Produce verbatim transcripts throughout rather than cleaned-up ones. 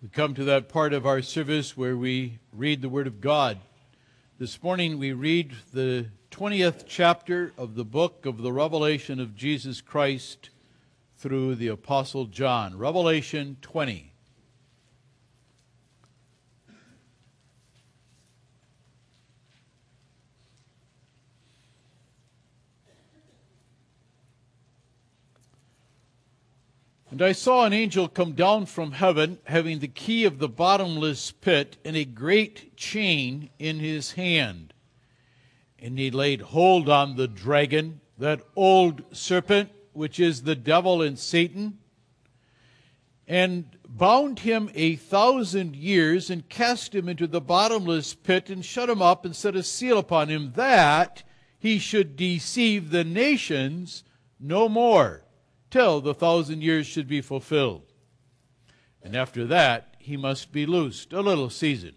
We come to that part of our service where we read the Word of God. This morning we read the twentieth chapter of the book of the Revelation of Jesus Christ through the Apostle John. Revelation twenty. And I saw an angel come down from heaven, having the key of the bottomless pit and a great chain in his hand. And he laid hold on the dragon, that old serpent, which is the devil and Satan, and bound him a thousand years, and cast him into the bottomless pit, and shut him up, and set a seal upon him, that he should deceive the nations no more, till the thousand years should be fulfilled. And after that he must be loosed a little season.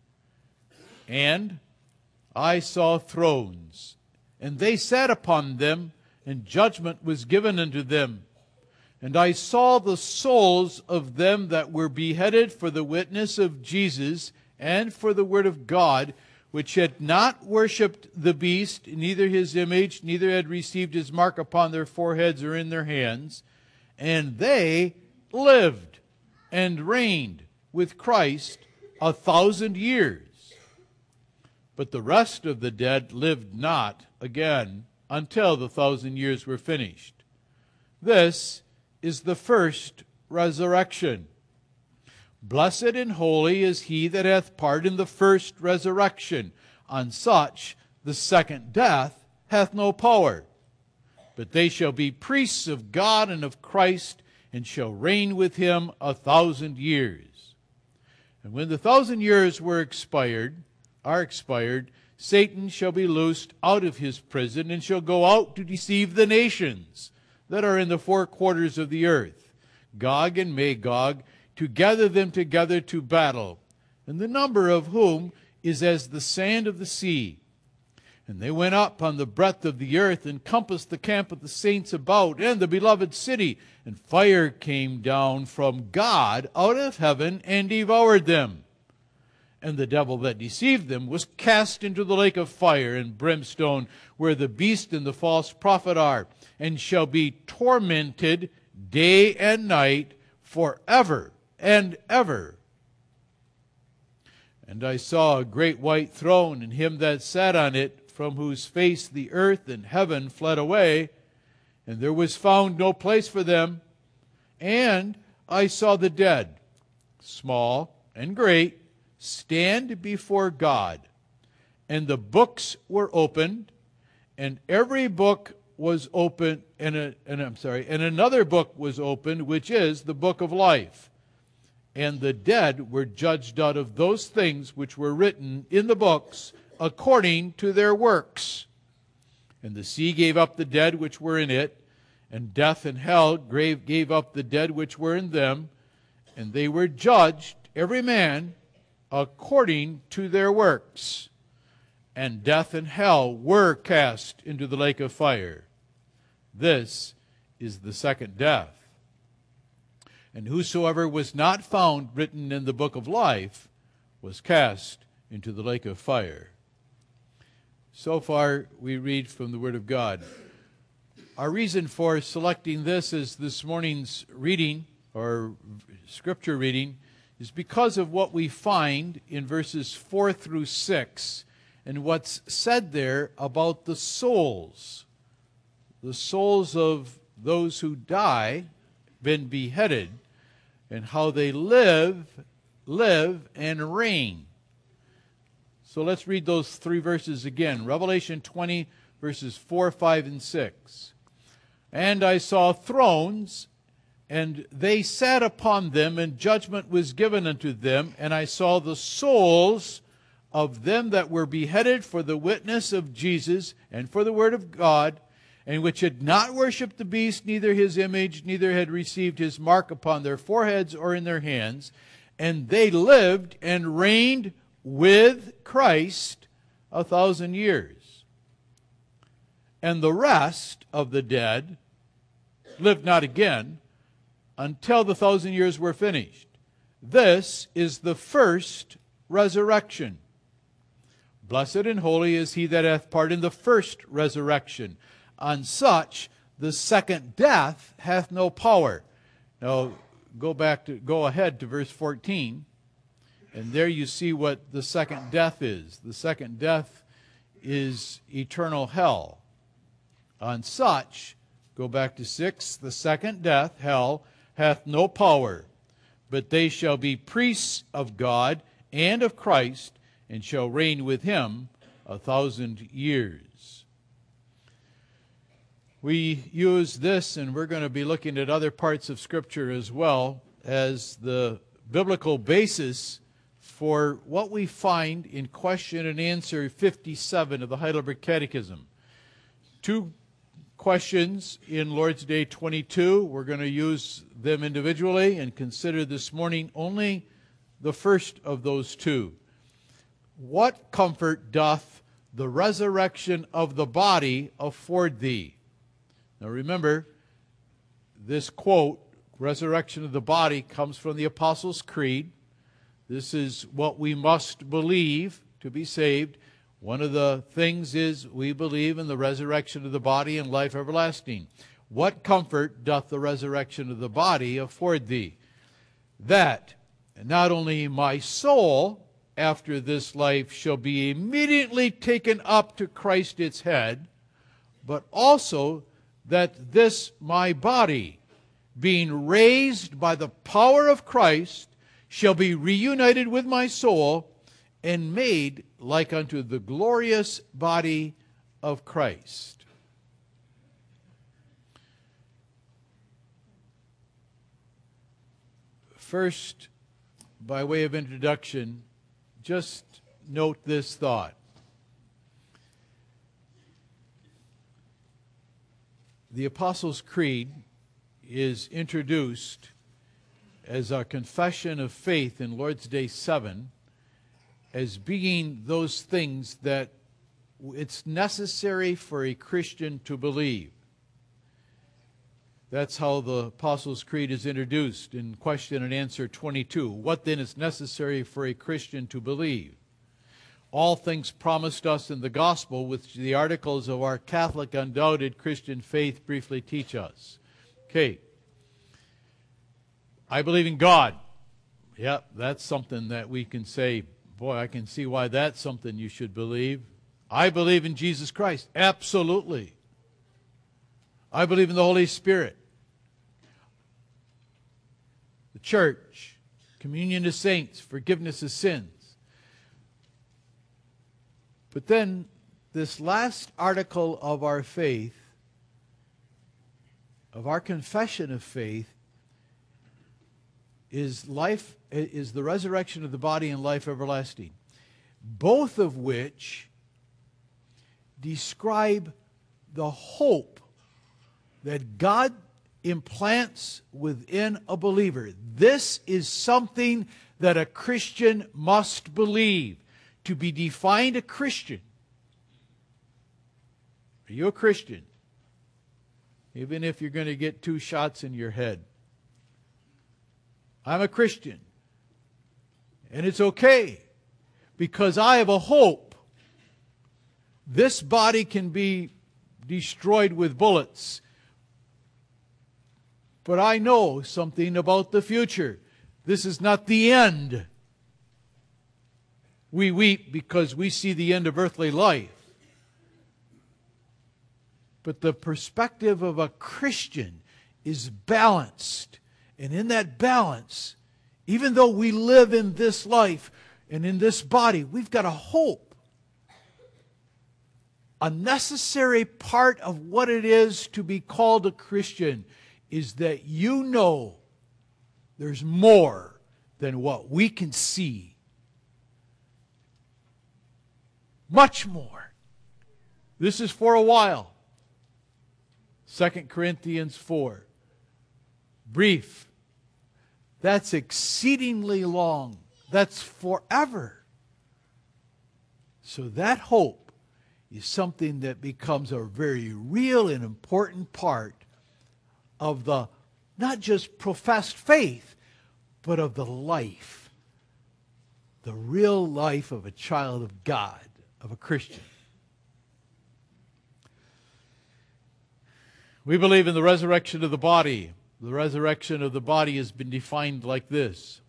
And I saw thrones, and they sat upon them, and judgment was given unto them. And I saw the souls of them that were beheaded for the witness of Jesus and for the word of God, which had not worshipped the beast, neither his image, neither had received his mark upon their foreheads or in their hands. And they lived and reigned with Christ a thousand years. But the rest of the dead lived not again until the thousand years were finished. This is the first resurrection. Blessed and holy is he that hath part in the first resurrection. On such the second death hath no power. But they shall be priests of God and of Christ, and shall reign with him a thousand years. And when the thousand years were expired, are expired, Satan shall be loosed out of his prison, and shall go out to deceive the nations that are in the four quarters of the earth, Gog and Magog, to gather them together to battle, and the number of whom is as the sand of the sea. And they went up on the breadth of the earth, and compassed the camp of the saints about, and the beloved city. And fire came down from God out of heaven, and devoured them. And the devil that deceived them was cast into the lake of fire and brimstone, where the beast and the false prophet are, and shall be tormented day and night forever and ever. And I saw a great white throne, and him that sat on it, from whose face the earth and heaven fled away, and there was found no place for them. And I saw the dead, small and great, stand before God. And the books were opened, and every book was opened, and, a, and I'm sorry, and another book was opened, which is the book of life. And the dead were judged out of those things which were written in the books according to their works. And the sea gave up the dead which were in it, and death and hell gave, gave up the dead which were in them, and they were judged, every man, according to their works. And death and hell were cast into the lake of fire. This is the second death. And whosoever was not found written in the book of life was cast into the lake of fire. So far, we read from the Word of God. Our reason for selecting this as this morning's reading, or scripture reading, is because of what we find in verses four through six, and what's said there about the souls. The souls of those who die, been beheaded, and how they live, live, and reign. So let's read those three verses again. Revelation twenty, verses four, five, and six. And I saw thrones, and they sat upon them, and judgment was given unto them. And I saw the souls of them that were beheaded for the witness of Jesus and for the word of God, and which had not worshipped the beast, neither his image, neither had received his mark upon their foreheads or in their hands. And they lived and reigned with Christ a thousand years. And the rest of the dead lived not again until the thousand years were finished. This is the first resurrection. Blessed and holy is he that hath part in the first resurrection. On such the second death hath no power. Now go back to go ahead to verse fourteen, and there you see what the second death is. The second death is eternal hell. On such, go back to six, the second death, hell, hath no power, but they shall be priests of God and of Christ, and shall reign with him a thousand years. We use this, and we're going to be looking at other parts of Scripture as well, as the biblical basis for what we find in question and answer fifty-seven of the Heidelberg Catechism. Two questions in Lord's Day twenty-two. We're going to use them individually and consider this morning only the first of those two. What comfort doth the resurrection of the body afford thee? Now remember, this quote, resurrection of the body, comes from the Apostles' Creed. This is what we must believe to be saved. One of the things is we believe in the resurrection of the body and life everlasting. What comfort doth the resurrection of the body afford thee? That not only my soul after this life shall be immediately taken up to Christ its head, but also that this my body, being raised by the power of Christ, shall be reunited with my soul and made like unto the glorious body of Christ. First, by way of introduction, just note this thought. The Apostles' Creed is introduced as a confession of faith in Lord's Day seven as being those things that it's necessary for a Christian to believe. That's how the Apostles' Creed is introduced in question and answer twenty-two. What then is necessary for a Christian to believe? All things promised us in the gospel, which the articles of our Catholic undoubted Christian faith briefly teach us. Okay. I believe in God. Yep, that's something that we can say, boy, I can see why that's something you should believe. I believe in Jesus Christ. Absolutely. I believe in the Holy Spirit. The church, communion of saints, forgiveness of sins. But then, this last article of our faith, of our confession of faith, is life, is the resurrection of the body and life everlasting. Both of which describe the hope that God implants within a believer. This is something that a Christian must believe. To be defined a Christian. Are you a Christian? Even if you're going to get two shots in your head. I'm a Christian. And it's okay. Because I have a hope. This body can be destroyed with bullets. But I know something about the future. This is not the end. We weep because we see the end of earthly life. But the perspective of a Christian is balanced. And in that balance, even though we live in this life and in this body, we've got a hope. A necessary part of what it is to be called a Christian is that you know there's more than what we can see. Much more. This is for a while. Second Corinthians four. Brief. That's exceedingly long. That's forever. So that hope is something that becomes a very real and important part of the not just professed faith, but of the life, the real life of a child of God, of a Christian. We believe in the resurrection of the body. The resurrection of the body has been defined like this.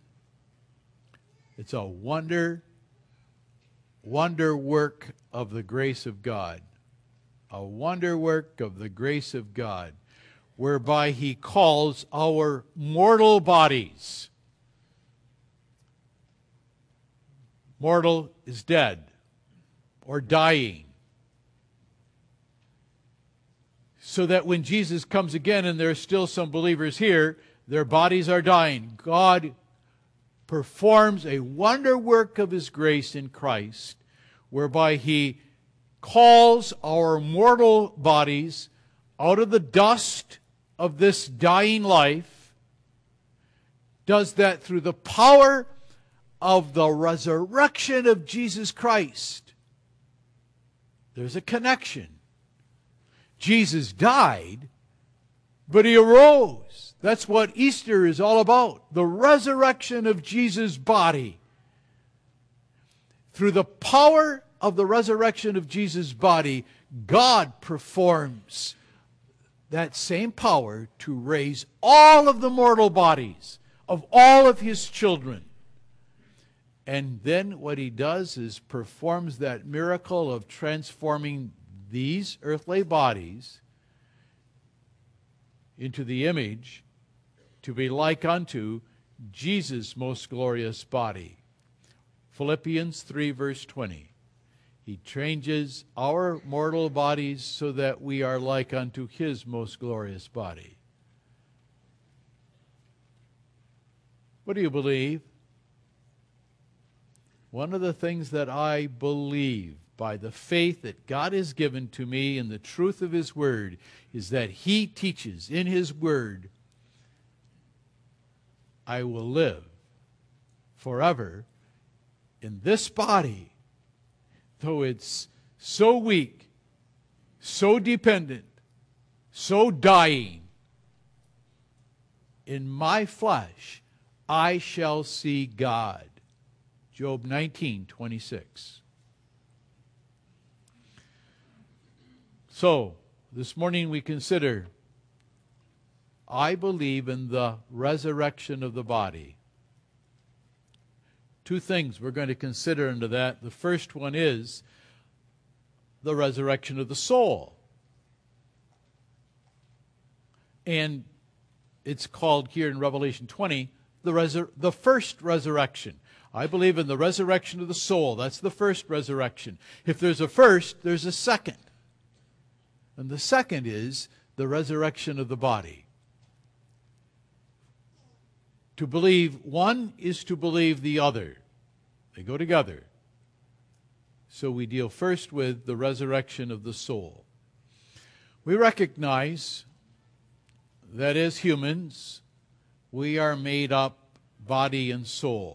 It's a wonder, wonder work of the grace of God. A wonder work of the grace of God, whereby He calls our mortal bodies. Mortal is dead or dying. So that when Jesus comes again, and there are still some believers here, their bodies are dying. God performs a wonder work of His grace in Christ, whereby He calls our mortal bodies out of the dust of this dying life, does that through the power of the resurrection of Jesus Christ. There's a connection. Jesus died, but He arose. That's what Easter is all about. The resurrection of Jesus' body. Through the power of the resurrection of Jesus' body, God performs that same power to raise all of the mortal bodies of all of His children. And then what He does is performs that miracle of transforming these earthly bodies into the image to be like unto Jesus' most glorious body. Philippians three verse twenty. He changes our mortal bodies so that we are like unto His most glorious body. What do you believe? One of the things that I believe by the faith that God has given to me in the truth of His Word is that He teaches in His Word, I will live forever in this body, though it's so weak, so dependent, so dying. In my flesh, I shall see God. Job nineteen twenty-six. So, this morning we consider, I believe in the resurrection of the body. Two things we're going to consider into that. The first one is the resurrection of the soul. And it's called here in Revelation twenty, the, resur- the first resurrection. I believe in the resurrection of the soul. That's the first resurrection. If there's a first, there's a second. And the second is the resurrection of the body. To believe one is to believe the other. They go together. So we deal first with the resurrection of the soul. We recognize that as humans, we are made up body and soul.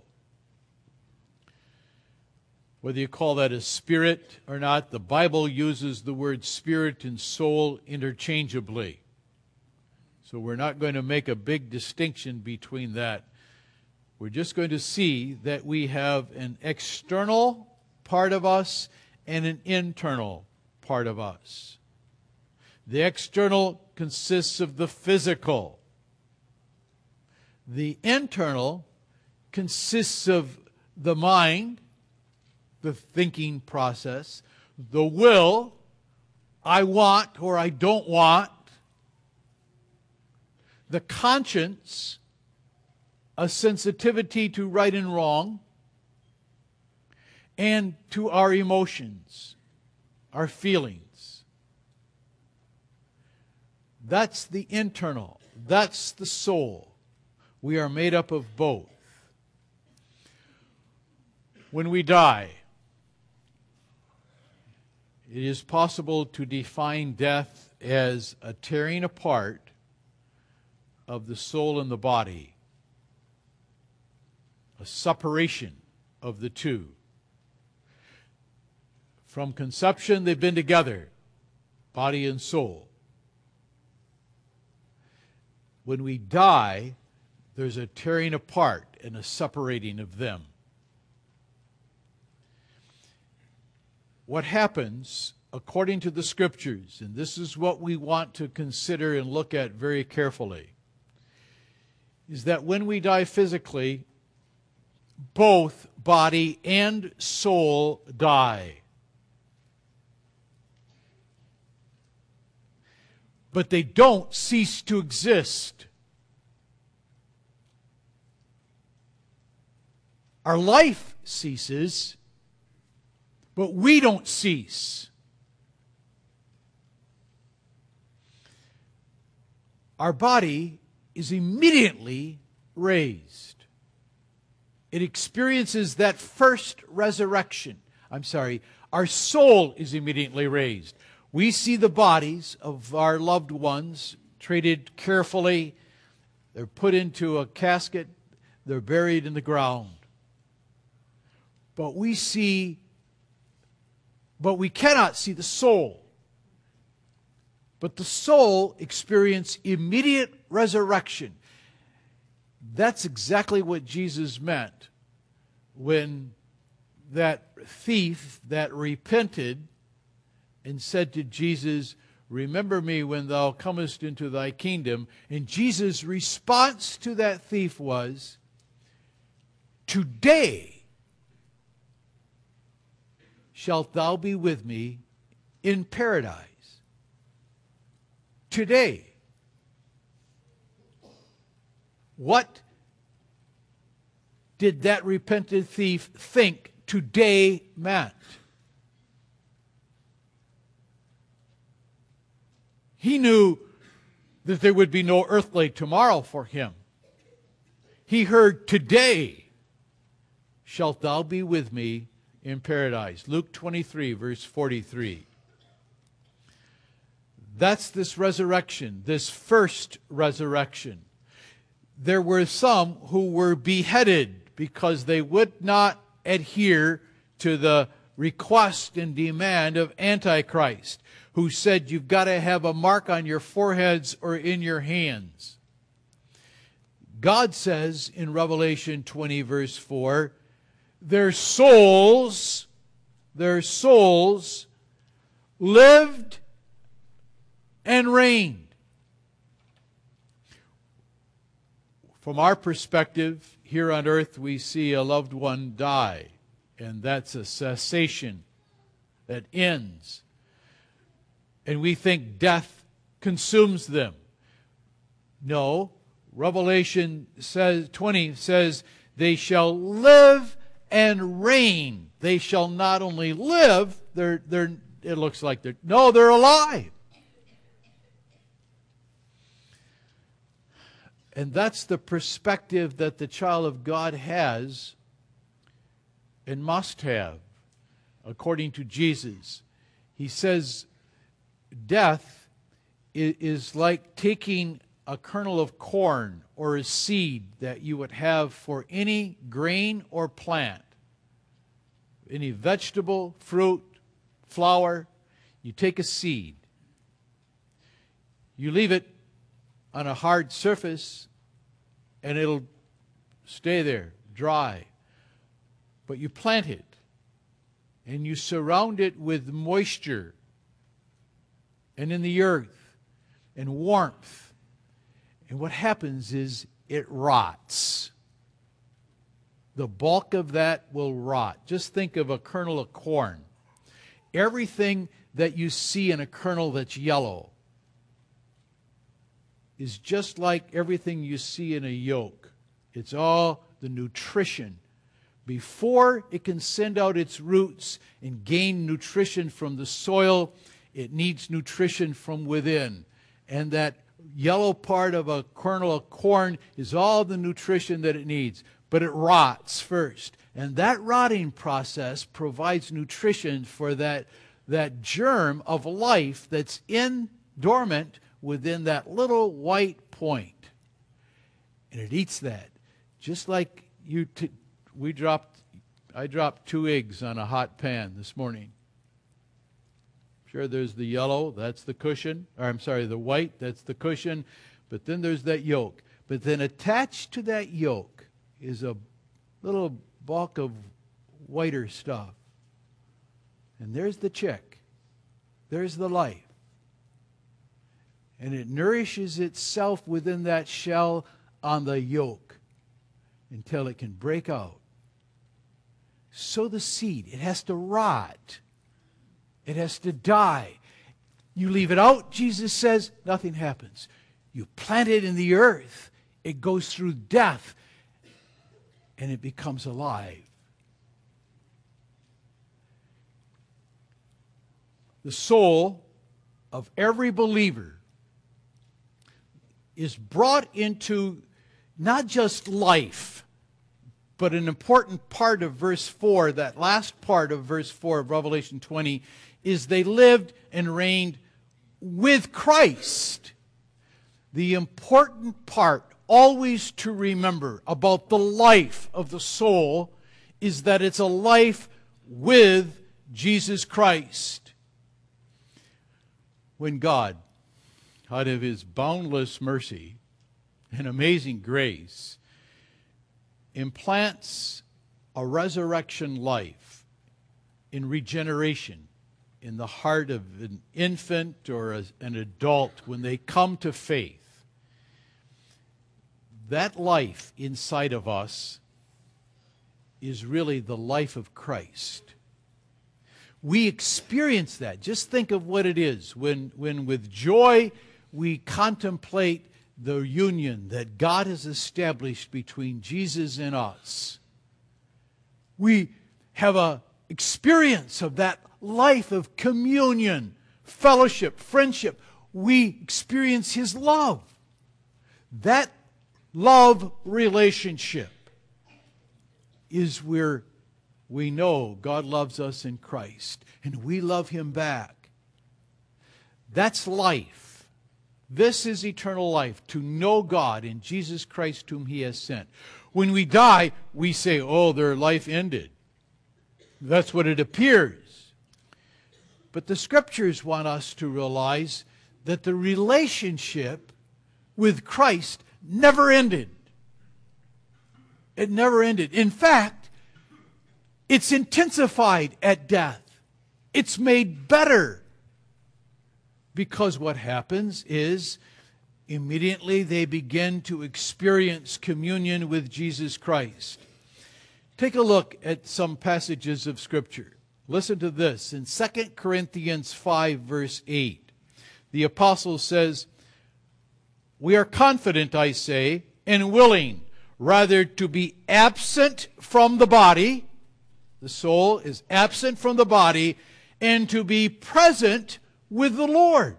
Whether you call that a spirit or not, the Bible uses the word spirit and soul interchangeably. So we're not going to make a big distinction between that. We're just going to see that we have an external part of us and an internal part of us. The external consists of the physical. The internal consists of the mind, the thinking process, the will, I want or I don't want, the conscience, a sensitivity to right and wrong, and to our emotions, our feelings. That's the internal. That's the soul. We are made up of both. When we die, it is possible to define death as a tearing apart of the soul and the body, a separation of the two. From conception, they've been together, body and soul. When we die, there's a tearing apart and a separating of them. What happens, according to the Scriptures, and this is what we want to consider and look at very carefully, is that when we die physically, both body and soul die. But they don't cease to exist. Our life ceases, but we don't cease. Our body is immediately raised. It experiences that first resurrection. I'm sorry, our soul is immediately raised. We see the bodies of our loved ones treated carefully. They're put into a casket. They're buried in the ground. But we see, but we cannot see the soul. But the soul experiences immediate resurrection. That's exactly what Jesus meant when that thief that repented and said to Jesus, "Remember me when thou comest into thy kingdom." And Jesus' response to that thief was, "Today shalt thou be with me in paradise." Today. What did that repentant thief think today meant? He knew that there would be no earthly tomorrow for him. He heard, "Today shalt thou be with me in paradise." Luke twenty-three, verse forty-three. That's this resurrection, this first resurrection. There were some who were beheaded because they would not adhere to the request and demand of Antichrist, who said you've got to have a mark on your foreheads or in your hands. God says in Revelation twenty, verse four, their souls, their souls lived and reigned. From our perspective, here on earth, we see a loved one die, and that's a cessation that ends. And we think death consumes them. No, Revelation says, twenty says, they shall live and reign. They shall not only live, they're, they're, it looks like they're, no, they're alive. And that's the perspective that the child of God has and must have, according to Jesus. He says death is like taking a kernel of corn or a seed that you would have for any grain or plant, any vegetable, fruit, flower. You take a seed. You leave it on a hard surface, and it'll stay there, dry. But you plant it, and you surround it with moisture, and in the earth, and warmth. And what happens is it rots. The bulk of that will rot. Just think of a kernel of corn. Everything that you see in a kernel that's yellow is just like everything you see in a yolk. It's all the nutrition. Before it can send out its roots and gain nutrition from the soil, it needs nutrition from within. And that yellow part of a kernel of corn is all the nutrition that it needs. But it rots first. And that rotting process provides nutrition for that, that germ of life that's in dormant within that little white point. And it eats that. Just like you, t- we dropped, I dropped two eggs on a hot pan this morning. Sure, there's the yellow, that's the cushion. Or I'm sorry, the white, that's the cushion. But then there's that yolk. But then attached to that yoke is a little bulk of whiter stuff. And there's the chick. There's the life. And it nourishes itself within that shell on the yoke until it can break out. Sow the seed. It has to rot. It has to die. You leave it out, Jesus says, nothing happens. You plant it in the earth. It goes through death. And it becomes alive. The soul of every believer is brought into not just life, but an important part of verse four, that last part of verse four of Revelation twenty, is they lived and reigned with Christ. The important part always to remember about the life of the soul is that it's a life with Jesus Christ. When God, out of His boundless mercy and amazing grace, implants a resurrection life in regeneration in the heart of an infant or a, an adult when they come to faith, that life inside of us is really the life of Christ. We experience that. Just think of what it is when, when with joy we contemplate the union that God has established between Jesus and us. We have an experience of that life of communion, fellowship, friendship. We experience His love. That love relationship is where we know God loves us in Christ, and we love Him back. That's life. This is eternal life, to know God in Jesus Christ whom He has sent. When we die, we say, oh, their life ended. That's what it appears. But the Scriptures want us to realize that the relationship with Christ never ended. It never ended. In fact, it's intensified at death. It's made better. Because what happens is immediately they begin to experience communion with Jesus Christ. Take a look at some passages of Scripture. Listen to this. In Second Corinthians five, verse eight, the apostle says, "We are confident, I say, and willing, rather to be absent from the body," the soul is absent from the body, "and to be present with the Lord."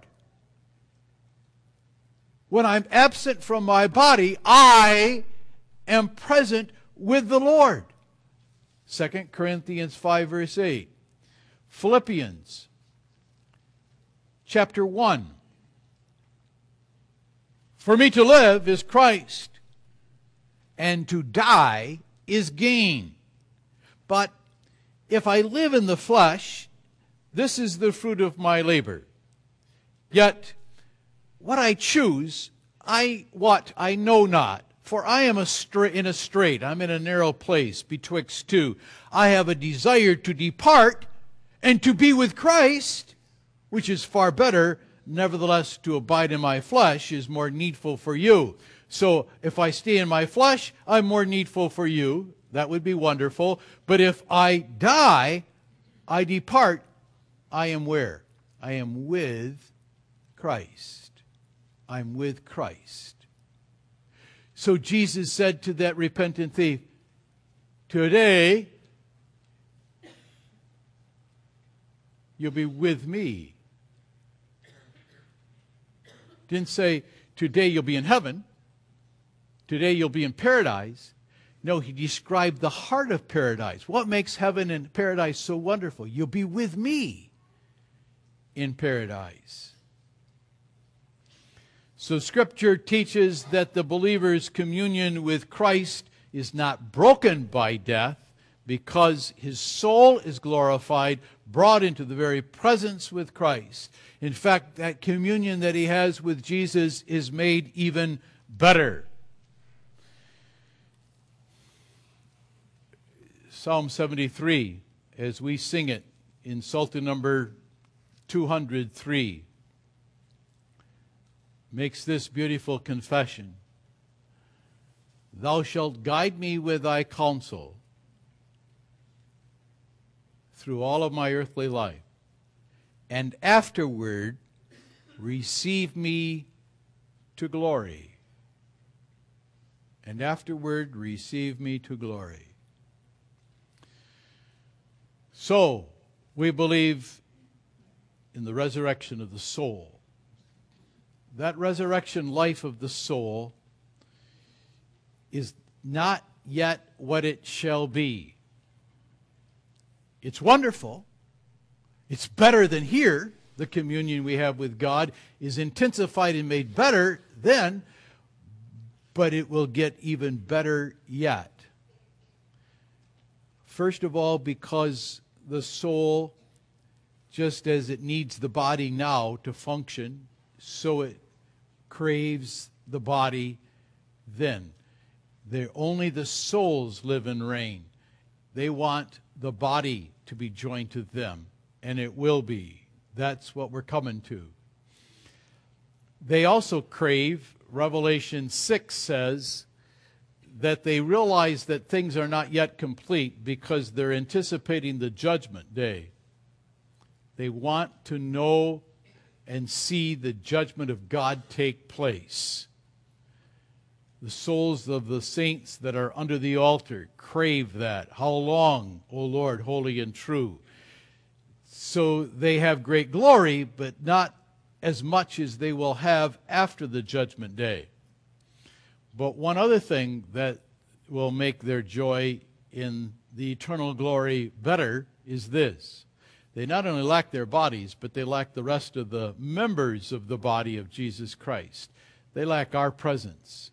When I'm absent from my body, I am present with the Lord. Second Corinthians five, verse eight. Philippians chapter one. "For me to live is Christ, and to die is gain. But if I live in the flesh, this is the fruit of my labor. Yet what I choose, I what I know not. For I am a stra- in a strait, I'm in a narrow place betwixt two. I have a desire to depart and to be with Christ, which is far better. Nevertheless, to abide in my flesh is more needful for you." So if I stay in my flesh, I'm more needful for you. That would be wonderful. But if I die, I depart, I am where? I am with Christ. I'm with Christ. So Jesus said to that repentant thief, "Today, you'll be with me." Didn't say, "Today you'll be in heaven. Today you'll be in paradise." No, He described the heart of paradise. What makes heaven and paradise so wonderful? You'll be with me in paradise. So Scripture teaches that the believer's communion with Christ is not broken by death, because his soul is glorified, brought into the very presence with Christ. In fact, that communion that he has with Jesus is made even better. Psalm seventy-three, as we sing it in Psalter number two hundred three, makes this beautiful confession. Thou shalt guide me with thy counsel through all of my earthly life, and afterward receive me to glory. And afterward receive me to glory. So, we believe in the resurrection of the soul. That resurrection life of the soul is not yet what it shall be. It's wonderful. It's better than here. The communion we have with God is intensified and made better then, but it will get even better yet. First of all, because the soul, just as it needs the body now to function, so it craves the body then. They're only the souls live and reign. They want the body to be joined to them, and it will be. That's what we're coming to. They also crave, Revelation six says, that they realize that things are not yet complete because they're anticipating the judgment day. They want to know and see the judgment of God take place. The souls of the saints that are under the altar crave that. How long, O Lord, holy and true? So they have great glory, but not as much as they will have after the judgment day. But one other thing that will make their joy in the eternal glory better is this. They not only lack their bodies, but they lack the rest of the members of the body of Jesus Christ. They lack our presence.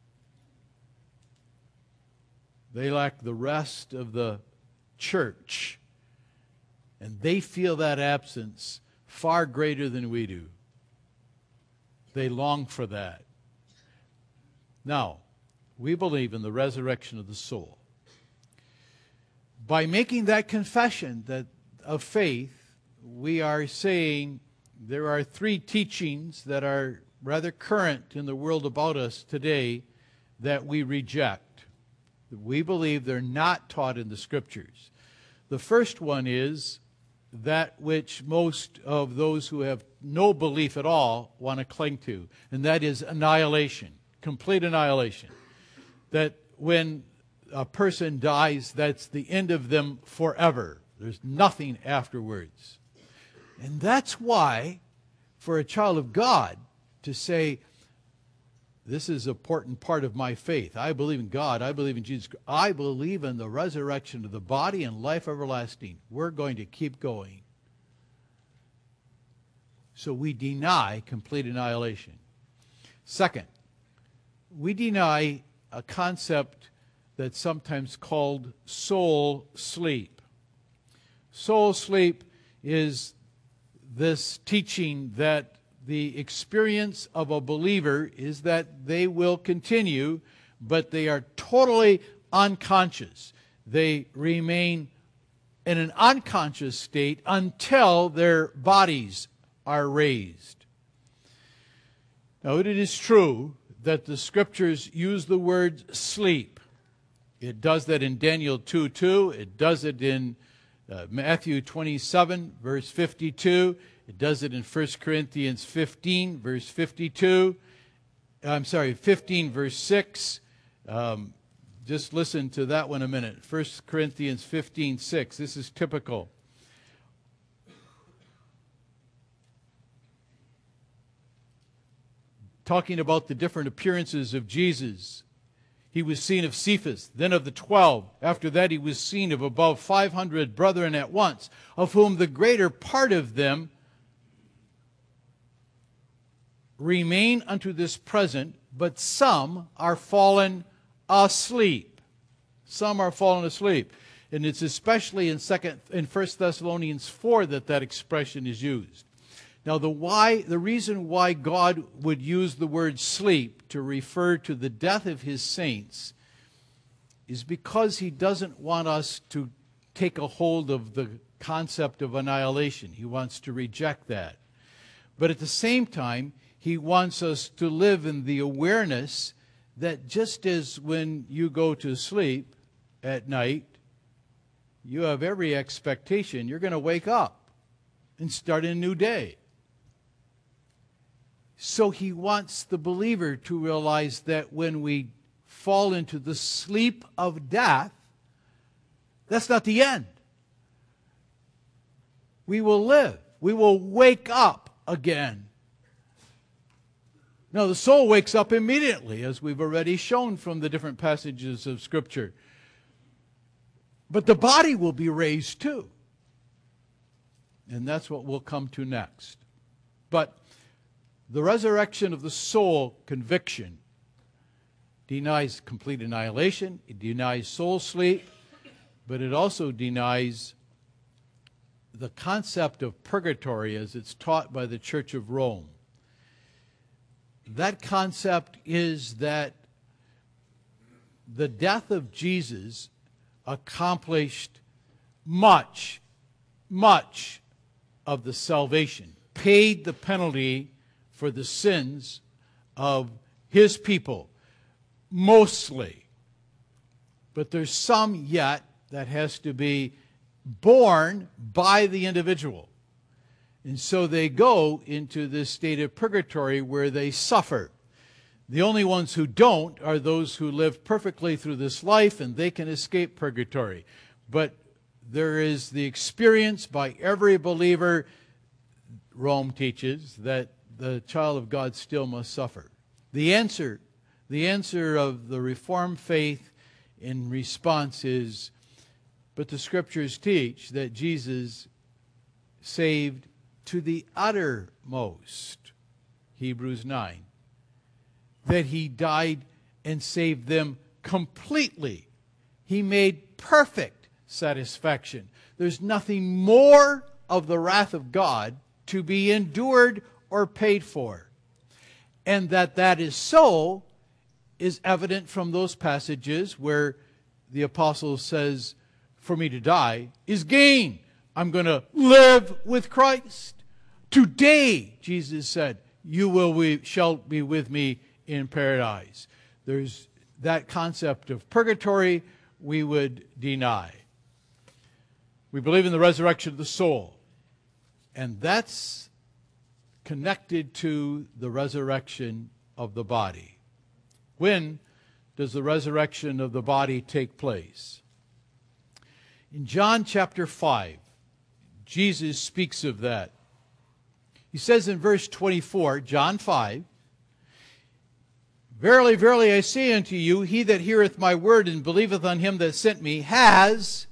They lack the rest of the church. And they feel that absence far greater than we do. They long for that. Now, we believe in the resurrection of the soul. By making that confession that of faith, we are saying there are three teachings that are rather current in the world about us today that we reject. We believe they're not taught in the Scriptures. The first one is that which most of those who have no belief at all want to cling to, and that is annihilation, complete annihilation. That when a person dies, that's the end of them forever. There's nothing afterwards. And that's why, for a child of God to say, this is an important part of my faith. I believe in God. I believe in Jesus. I believe in the resurrection of the body and life everlasting. We're going to keep going. So we deny complete annihilation. Second, we deny a concept that's sometimes called soul sleep. Soul sleep is this teaching that the experience of a believer is that they will continue, but they are totally unconscious. They remain in an unconscious state until their bodies are raised. Now, it is true that the Scriptures use the word sleep. It does that in Daniel two two. It does it in uh, Matthew twenty-seven, verse fifty-two. It does it in First Corinthians fifteen, verse fifty-two. I'm sorry, fifteen, verse six. Um, just listen to that one a minute. First Corinthians fifteen, six. This is typical. Talking about the different appearances of Jesus. He was seen of Cephas, then of the twelve. After that he was seen of above five hundred brethren at once, of whom the greater part of them remain unto this present, but some are fallen asleep. Some are fallen asleep. And it's especially in second in First Thessalonians four that that expression is used. Now the why the reason why God would use the word sleep to refer to the death of his saints is because he doesn't want us to take a hold of the concept of annihilation. He wants to reject that. But at the same time, he wants us to live in the awareness that just as when you go to sleep at night, you have every expectation you're going to wake up and start a new day. So he wants the believer to realize that when we fall into the sleep of death, that's not the end. We will live. We will wake up again. Now, the soul wakes up immediately, as we've already shown from the different passages of Scripture. But the body will be raised too. And that's what we'll come to next. But the resurrection of the soul conviction denies complete annihilation. It denies soul sleep. But it also denies the concept of purgatory as it's taught by the Church of Rome. That concept is that the death of Jesus accomplished much, much of the salvation, paid the penalty for the sins of his people, mostly. But there's some yet that has to be borne by the individual. And so they go into this state of purgatory where they suffer. The only ones who don't are those who live perfectly through this life, and they can escape purgatory. But there is the experience by every believer, Rome teaches, that the child of God still must suffer. The answer, the answer of the Reformed faith in response is, but the Scriptures teach that Jesus saved to the uttermost, Hebrews nine, that he died and saved them completely. He made perfect satisfaction. There's nothing more of the wrath of God to be endured or paid for. And that that is so is evident from those passages where the apostle says, for me to die is gain. I'm going to live with Christ. Today, Jesus said, you will we shall be with me in paradise. There's that concept of purgatory we would deny. We believe in the resurrection of the soul. And that's connected to the resurrection of the body. When does the resurrection of the body take place? In John chapter five, Jesus speaks of that. He says in verse twenty-four, John five, verily, verily, I say unto you, he that heareth my word and believeth on him that sent me has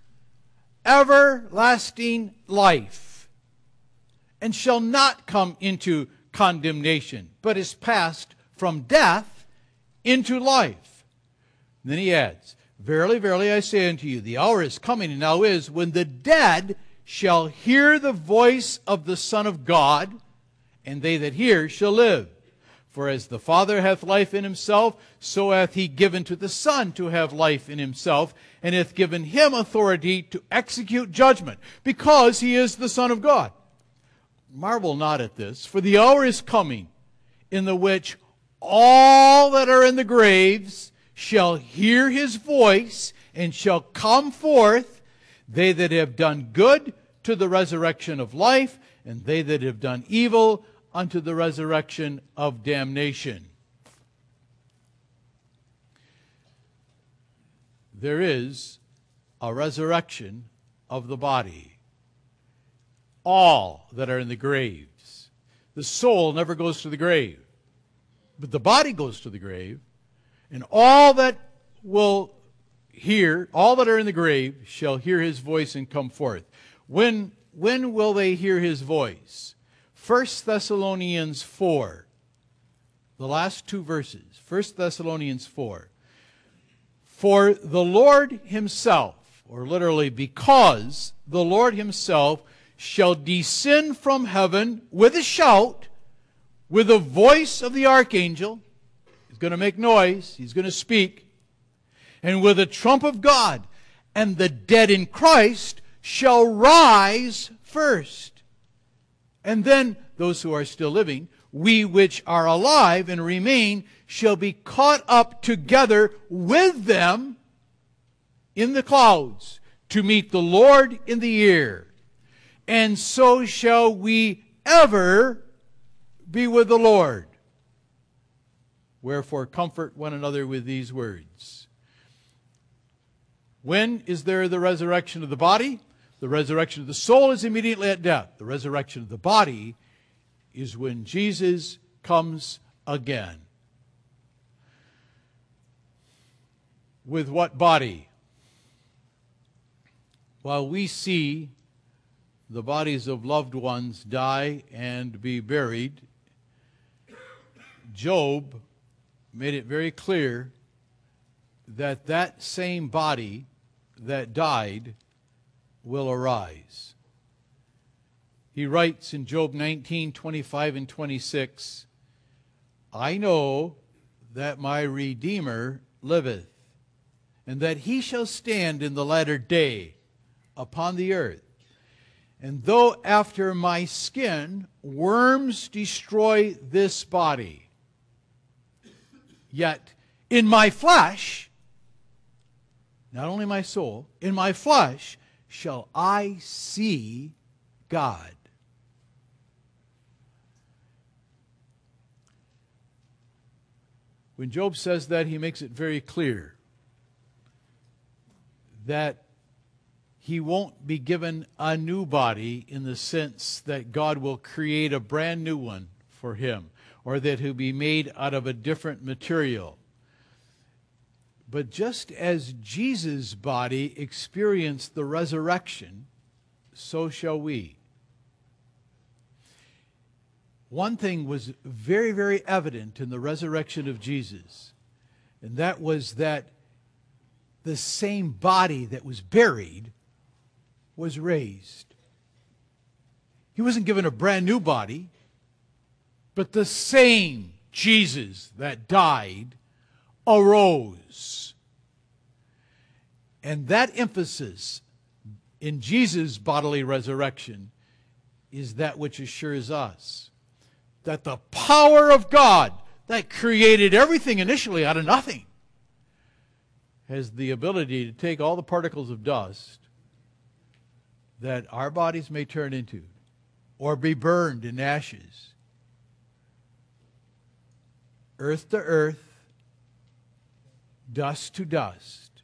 everlasting life, and shall not come into condemnation, but is passed from death into life. And then he adds, verily, verily, I say unto you, the hour is coming, and now is, when the dead shall hear the voice of the Son of God, and they that hear shall live. For as the Father hath life in himself, so hath he given to the Son to have life in himself, and hath given him authority to execute judgment, because he is the Son of God. Marvel not at this, for the hour is coming, in the which all that are in the graves shall hear his voice, and shall come forth, they that have done good to the resurrection of life, and they that have done evil unto the resurrection of damnation. There is a resurrection of the body. All that are in the graves. The soul never goes to the grave, but the body goes to the grave, and all that will hear, all that are in the grave shall hear his voice and come forth. When, when will they hear his voice? First Thessalonians four, the last two verses. First Thessalonians four. For the Lord himself, or literally because the Lord himself shall descend from heaven with a shout, with the voice of the archangel. He's going to make noise. He's going to speak. and with a trump of God, and the dead in Christ shall rise first. And then those who are still living, we which are alive and remain, shall be caught up together with them in the clouds to meet the Lord in the air. And so shall we ever be with the Lord. Wherefore comfort one another with these words. When is there the resurrection of the body? The resurrection of the soul is immediately at death. The resurrection of the body is when Jesus comes again. With what body? While we see the bodies of loved ones die and be buried, Job made it very clear that that same body that died will arise. He writes in Job nineteen, twenty-five and twenty-six, I know that my Redeemer liveth, and that he shall stand in the latter day upon the earth. And though after my skin worms destroy this body, yet in my flesh, not only my soul, in my flesh shall I see God. When Job says that, he makes it very clear that he won't be given a new body in the sense that God will create a brand new one for him, or that he'll be made out of a different material. But just as Jesus' body experienced the resurrection, so shall we. One thing was very, very evident in the resurrection of Jesus, and that was that the same body that was buried was raised. He wasn't given a brand new body, but the same Jesus that died arose. And that emphasis in Jesus' bodily resurrection is that which assures us that the power of God that created everything initially out of nothing has the ability to take all the particles of dust that our bodies may turn into or be burned in ashes, earth to earth, dust to dust.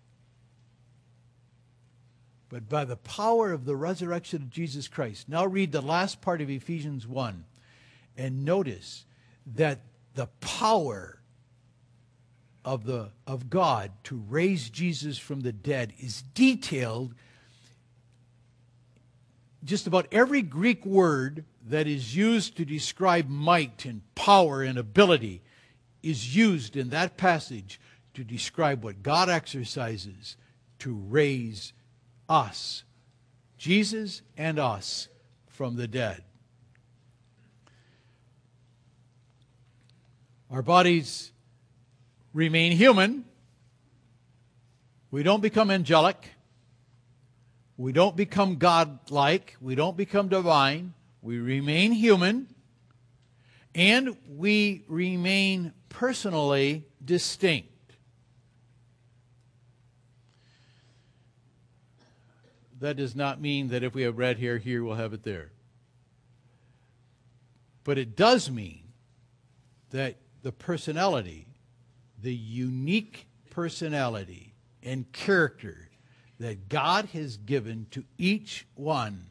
But by the power of the resurrection of Jesus Christ. Now read the last part of Ephesians one and notice that the power of the of God to raise Jesus from the dead is detailed. Just about every Greek word that is used to describe might and power and ability is used in that passage to describe what God exercises to raise us, Jesus and us, from the dead. Our bodies remain human. We don't become angelic. We don't become God-like. We don't become divine. We remain human. And we remain personally distinct. That does not mean that if we have red hair here, we'll have it there. But it does mean that the personality, the unique personality and character that God has given to each one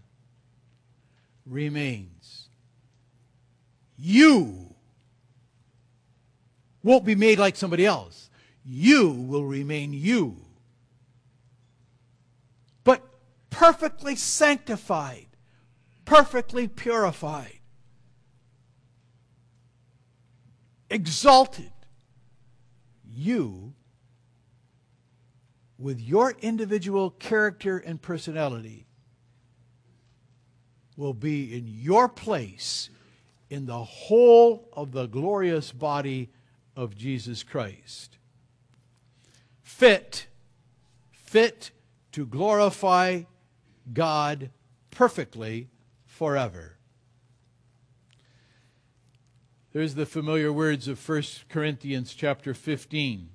remains. You won't be made like somebody else. You will remain you. But perfectly sanctified, perfectly purified, exalted. You, with your individual character and personality, will be in your place in the whole of the glorious body of Jesus Christ. Fit fit to glorify God perfectly forever. There's the familiar words of First Corinthians chapter fifteen.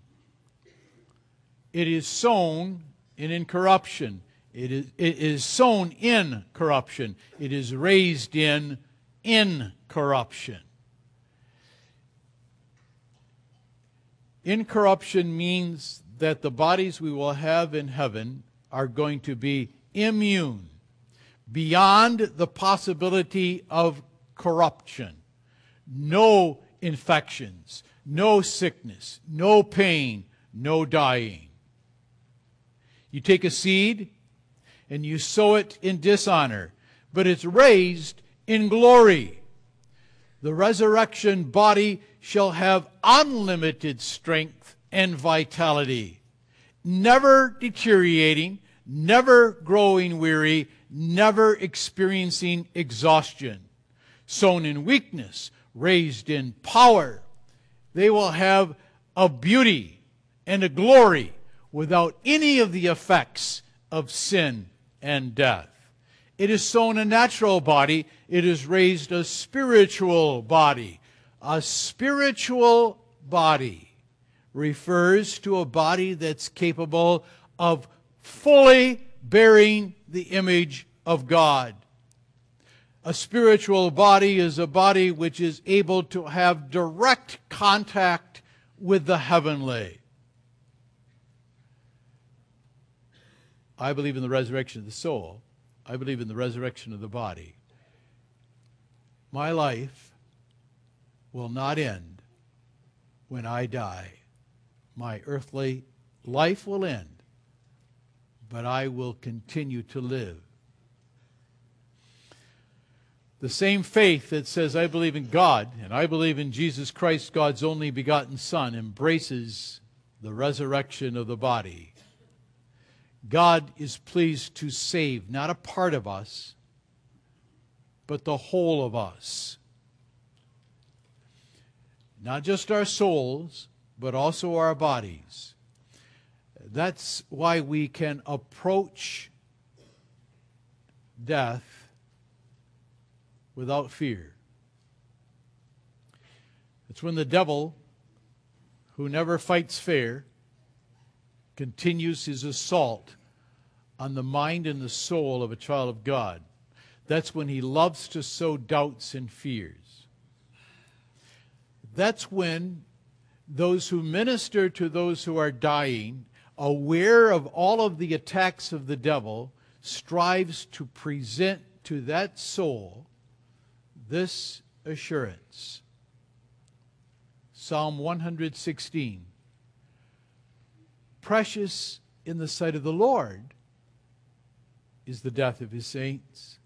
It is sown in incorruption. It is, it is sown in corruption. It is raised in incorruption. Incorruption means that the bodies we will have in heaven are going to be immune, beyond the possibility of corruption. No infections, no sickness, no pain, no dying. You take a seed and you sow it in dishonor, but it's raised in glory. The resurrection body shall have unlimited strength and vitality, never deteriorating, never growing weary, never experiencing exhaustion. Sown in weakness, raised in power. They will have a beauty and a glory without any of the effects of sin and death. It is sown a natural body. It is raised a spiritual body. A spiritual body refers to a body that's capable of fully bearing the image of God. A spiritual body is a body which is able to have direct contact with the heavenly. I believe in the resurrection of the soul. I believe in the resurrection of the body. My life will not end when I die. My earthly life will end, but I will continue to live. The same faith that says, I believe in God and I believe in Jesus Christ, God's only begotten Son, embraces the resurrection of the body. God is pleased to save not a part of us, but the whole of us. Not just our souls, but also our bodies. That's why we can approach death without fear. It's when the devil, who never fights fair, continues his assault on the mind and the soul of a child of God. That's when he loves to sow doubts and fears. That's when those who minister to those who are dying, aware of all of the attacks of the devil, strives to present to that soul this assurance. Psalm one hundred sixteen. Precious in the sight of the Lord is the death of his saints.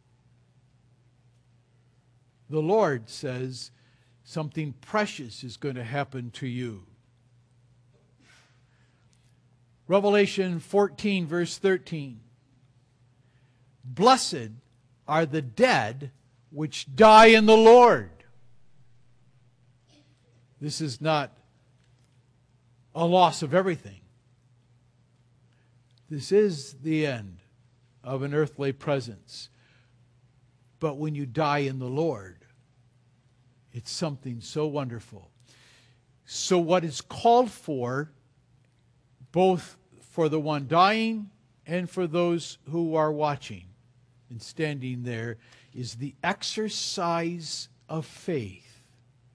The Lord says something precious is going to happen to you. Revelation fourteen, verse thirteen. Blessed are the dead which die in the Lord. This is not a loss of everything. This is the end of an earthly presence. But when you die in the Lord, it's something so wonderful. So what is called for, both for the one dying and for those who are watching and standing there, is the exercise of faith.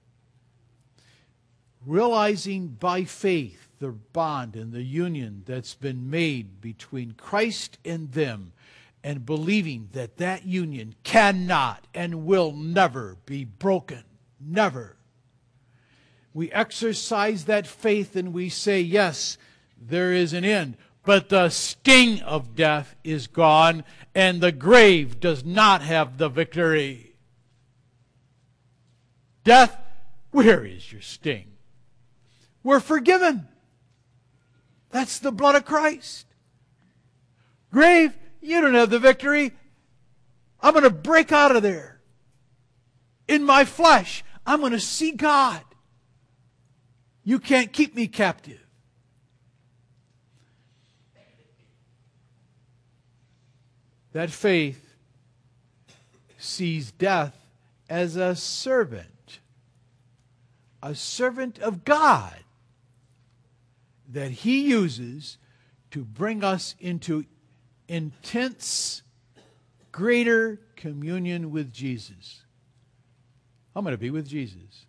Realizing by faith the bond and the union that's been made between Christ and them, and believing that that union cannot and will never be broken. Never. We exercise that faith and we say, yes, there is an end, but the sting of death is gone and the grave does not have the victory. Death, where is your sting? We're forgiven. That's the blood of Christ. Grave, you don't have the victory. I'm going to break out of there. In my flesh, I'm going to see God. You can't keep me captive. That faith sees death as a servant, a servant of God that He uses to bring us into intense, greater communion with Jesus. I'm going to be with Jesus.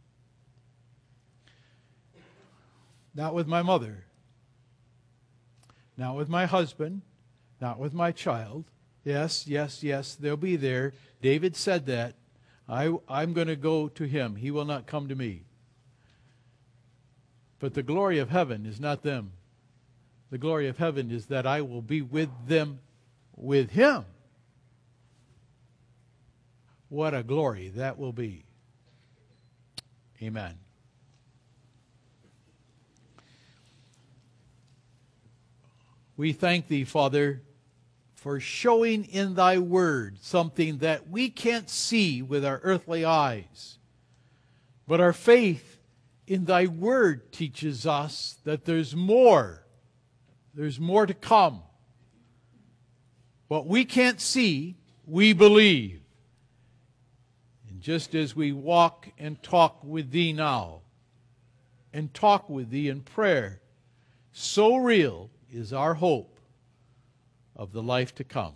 Not with my mother, not with my husband, not with my child. Yes, yes, yes, they'll be there. David said that. I, I'm going to go to Him. He will not come to me. But the glory of heaven is not them. The glory of heaven is that I will be with them, with Him. What a glory that will be. Amen. We thank Thee, Father, for showing in Thy Word something that we can't see with our earthly eyes. But our faith in Thy Word teaches us that there's more. There's more to come. What we can't see, we believe. And just as we walk and talk with Thee now, and talk with Thee in prayer, so real is our hope of the life to come.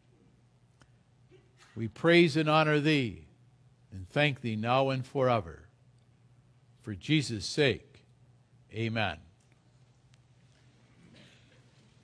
We praise and honor Thee and thank Thee now and forever. For Jesus' sake, amen.